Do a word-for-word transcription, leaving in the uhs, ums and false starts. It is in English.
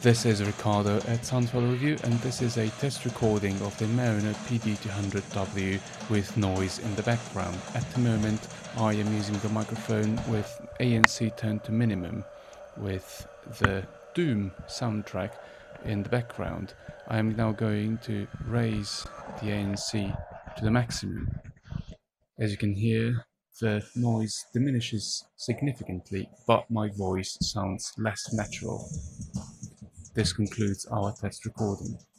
This is Ricardo at Soundfile Review, and this is a test recording of the Mariner P D two hundred W with noise in the background. At the moment, I am using the microphone with A N C turned to minimum, with the Doom soundtrack in the background. I am now going to raise the A N C to the maximum. As you can hear, the noise diminishes significantly, but my voice sounds less natural. This concludes our test recording.